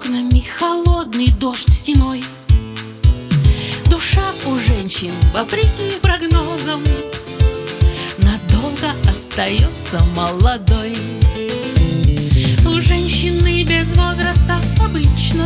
окнами холодный дождь стеной. Душа у женщин, вопреки прогнозам, надолго остается молодой. У женщины без возраста обычно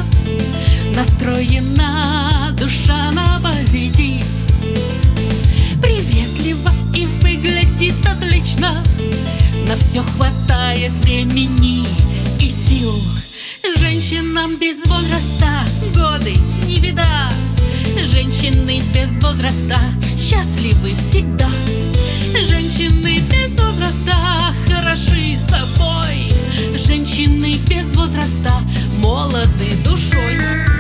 настроена душа на позитив. Приветлива и выглядит отлично, на все хватает времени и сил. Женщинам без возраста годы не беда. Женщины без возраста счастливы всегда. Женщины без возраста хороши собой. Женщины без возраста молоды душой.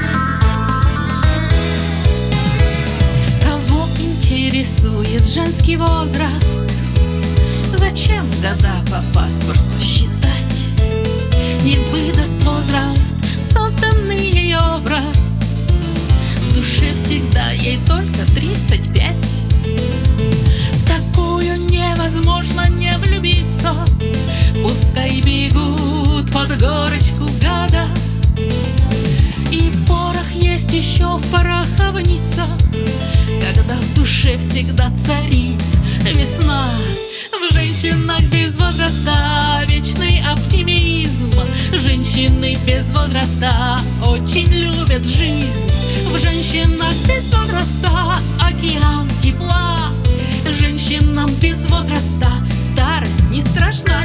Кого интересует женский возраст? Зачем года по паспорту считать? Не выдаст возраст созданный ей образ. В душе всегда ей только 35. В такую невозможно не влюбиться. Пускай бегут под горочку года. И порох есть еще в пороховнице, когда в душе всегда царит весна. В женщинах без возраста вечный оптимизм. Женщины без возраста очень любят жизнь. В женщинах без возраста океан тепла. Женщинам без возраста старость не страшна.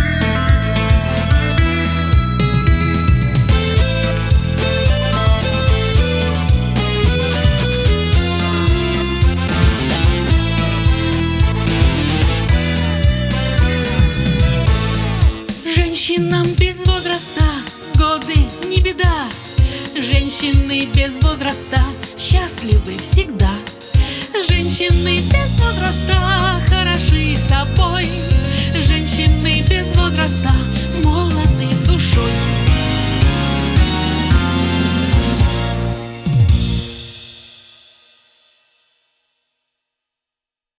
Женщинам без возраста годы не беда. Женщины без возраста счастливы всегда. Женщины без возраста хороши собой. Женщины без возраста